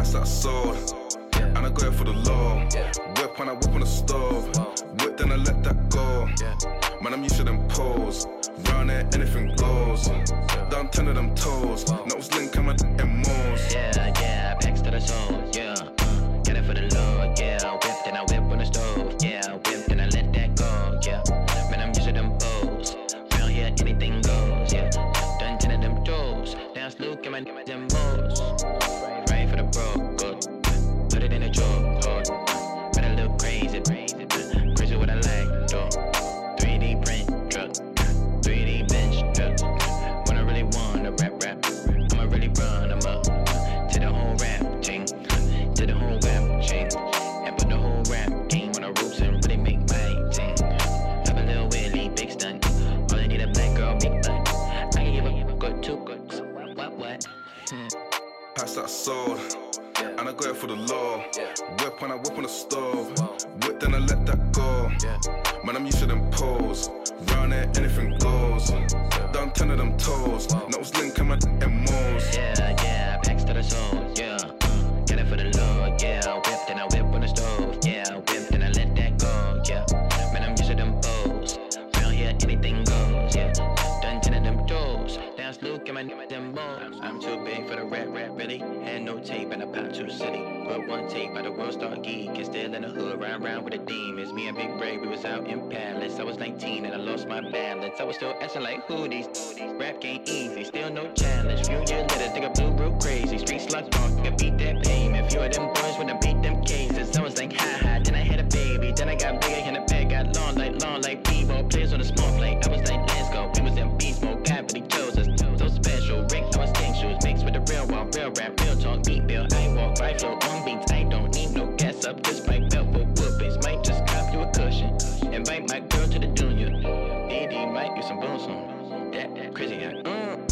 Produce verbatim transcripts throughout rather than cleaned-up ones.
Pass that sword, and I go for the law. Whip when I whip on the stove. Whip then I let that go. Man, I'm used to them poles. Round there, anything goes. Down ten of them toes. Nose link, I'm at M Os. Yeah, yeah, backs to the soul, yeah. Uh, get it for the Lord, yeah. Whip then I whip on the stove, yeah. Whip then I let that go, yeah. Man, I'm used to them poles. Round here, anything goes, yeah. Done ten of them toes. Now it's Luke and my them moles. Right for the bro, good. Put it in a choke, hold. But I look crazy, crazy, crazy what I like, though. three D print truck, three D bench truck. When I really wanna rap, rap, I'ma really run them up to the whole rap chain, to the whole rap chain, and put the whole rap game on the ropes and really make my team. Have a little Willie, big stunt. All I need a black girl, big butt. I can give a good two good. What what? Hmm. Pass that sword, and I go for the law. Whip when I whip on the stove. Whip then I let that go. Man, I'm used to them poles. Round there, anything goes. Down ten of them toes. Nose link, I'm at M Os. Yeah, yeah, backs to the soul, yeah. Uh, get it for the Lord, yeah. Whip then I whip on the stove, yeah. Whip then I let that go, yeah. Man, I'm used to them poles. Round here, anything goes, yeah. Done ten of them toes. Now it's Luke and my them balls. I'm too big for the rap, rap, really. Had no tape and I popped too city. Put one tape by the world star geek and still in the hood, round round with the demons. Me and Big Ray, we was out in Palace. I was nineteen and I lost my balance. I was still acting like hoodies. Rap ain't easy, still no challenge. Few years later, think I blew real crazy. Street slugs on, you can beat that payment. Few of them boys when I beat them cases. I was like, ha ha, then I had a baby. Then I got bigger and the bag got long like long like Bebo. Players on a small plate. I was like, let's go. We was in beast mode, God, but he chose us. So special, Rick, I was tank shoes. Mixed with the real walk, real rap, real talk, beat bill. I walk, right flow on beats. I don't need no gas up. Just my belt for whoopings. Might just cop you a cushion. Invite my girl to the junior. D D might do some boom soon. That, that crazy, yeah. Mm.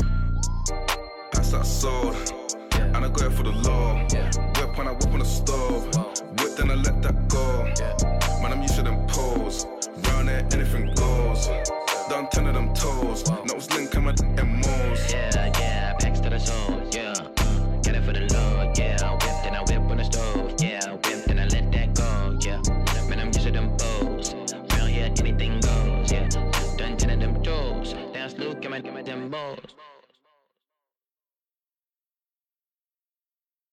Pass that sword, and I go for the law. Whip when I whip on the stove. Whip then I let that go. Man, I'm used to them poles. Round there, anything goes. Down ten of them toes. Nose link, I'm at M Os. Yeah, yeah, backs to the soul, yeah.